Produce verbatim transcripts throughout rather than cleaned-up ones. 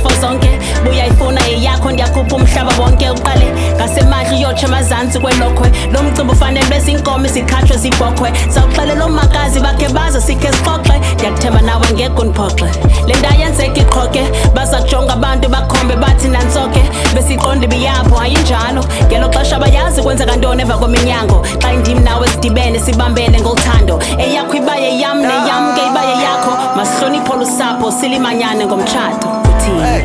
sifozonke buyayifuna eyakho ndiyakhupha umhlaba wonke uqale ngasemandla uyotsha amazantsi kwelokhwe lo mcimbi ufanele bezinkomo zikhatshwe zibhokhwe sawuxelela omakazi bakhe baza sikhe sixoxe ndiyakuthemba nawe ngeke undiphoxe le nto ayenzeka iqhoke baza kujonga abantu bakhombe bathi nantsoke besiqonde biyapho ayinjalo ngelo xesha bayazi kwenzeka ntoni emva kweminyango xa indim nawe sidibene sibambene ngothando eyakho ibaye yam neyam ke ibaye yakho masihlonipho lusapho silimanyane ngomtshato uthini hey.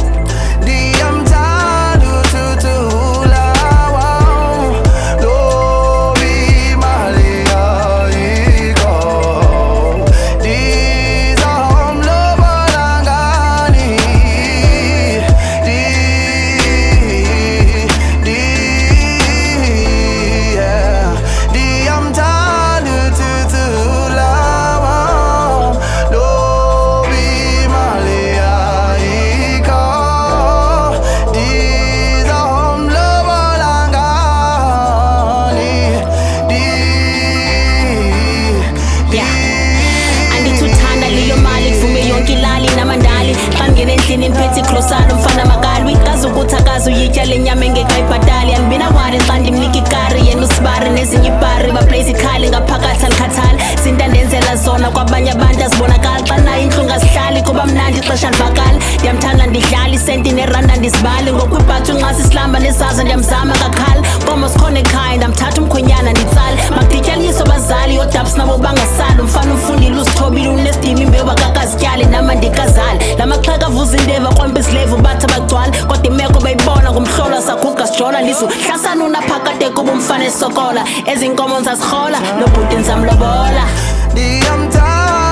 Niphethe closalo mfana makalwi kazi ukuthi akazi uyitya lenyama engekayibhatali andibina wari xa ndimnika ikari yena usibari nezinye ibhari baplace ikhali ngaphakathi alikhathali zinto ndenzela zona kwabanye abantu azibonakali xa nayo intlungu azihlali kuba mnandi ixesha livakali ndiyamthanda ndidlala isenti neranda ndizibali ngokwibhathi unqasi isilamba nezaza ndiyamzama kakhala ngomo sikhona ekhaya ndamthatha umkhwenyana nditsali makudityaniswa bazali yodabs nabo bangasali umfana umfundile usithobile unesidima imbewu bakakazityali nama ndikazali lamaxheka avuza indeva kwambe isilevu bathi abagcwala kodwa imeko bayibona ngomhlolo saguga sijona lisu hlasana unaphakade kuba umfana esokola ezinkomo nzazirhola nobhuti nzamlobola ndiyamthanda